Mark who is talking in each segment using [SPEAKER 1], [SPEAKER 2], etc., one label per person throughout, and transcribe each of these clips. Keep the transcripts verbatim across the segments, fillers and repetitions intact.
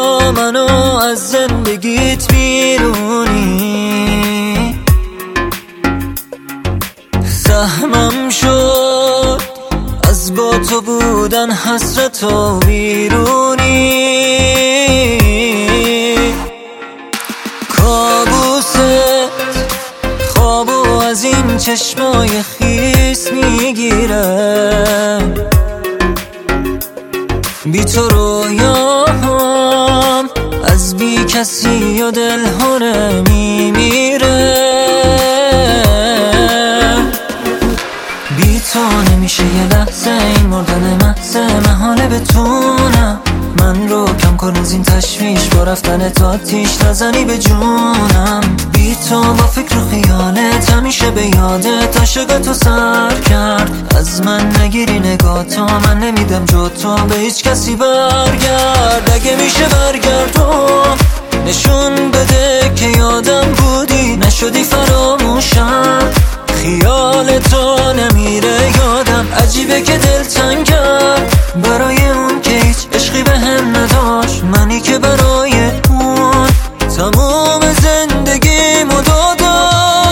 [SPEAKER 1] یا منو از زندگیت بیرونی. سهمم شد از با تو بودن حسرت و بیرونی. کابوست خوابو از این چشمای خیس میگیرم، بی تو رویام از بی کسی و دلهونه میمیره. بی تو نمیشه یه لحظه این مردن محض محاله بتونم من رو کم کن از این تشویش با رفتن تو آتیش نزنی به جونم. بی تو با فکر و خیالت همیشه به یادت عاشق تو سر کرد. از من نگیری نگاه تو من نمیدم جو تو به هیچ کسی برگرد. اگه میشه برگردم نشون بده که یادم بودی نشدی فراموشم. خیال تو نمیره یادم عجیبه که دل تنگم برای اون که هیچ عشقی به هم نداشت. منی که برای اون تمام زندگیمو دادم.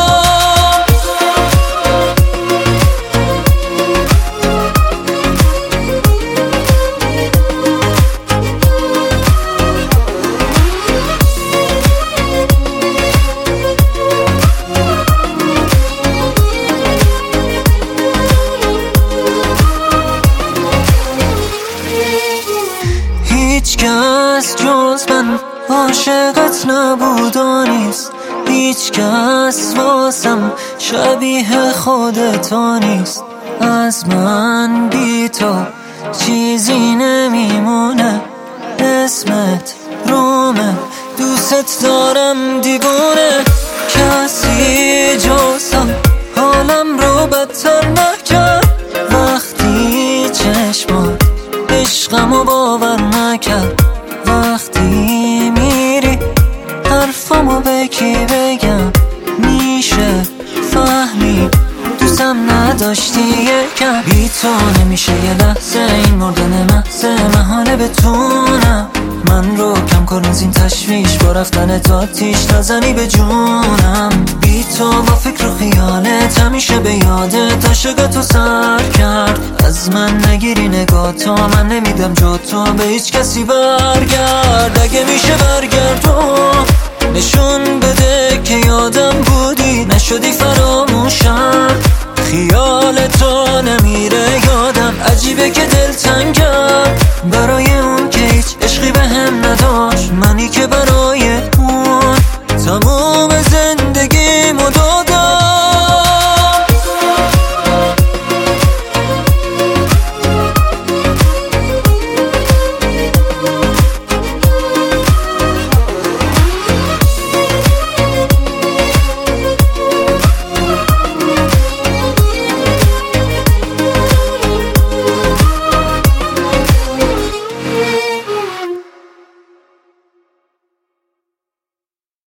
[SPEAKER 1] هیچ کس جز من عاشقت نبود و نیست. هیچ کس واسم شبیه خودتا نیست. از من بی تو چیزی نمیمونه. اسمت رومه دوست دارم دیوونه. کسی جزم حالم رو بدتر نکرد. وقتی چشمات عشقمو باور نکرد. وقتی میری حرفمو به کی بگم میشه فهمید دوستم نداشتی یکم. بی تو نمیشه یه لحظه این مردن محض محاله بتونم من رو کم کن از این تشویش با رفتن تو آتیش نزنی به جونم. بی تو با فکر و خیالت همیشه به یادت عاشق تو سر کرد. از من نگیری نگاه تو من نمیدم جو تو به هیچ کسی برگرد. اگه میشه برگردم نشون بده که یادم بودی نشدی فراموشم.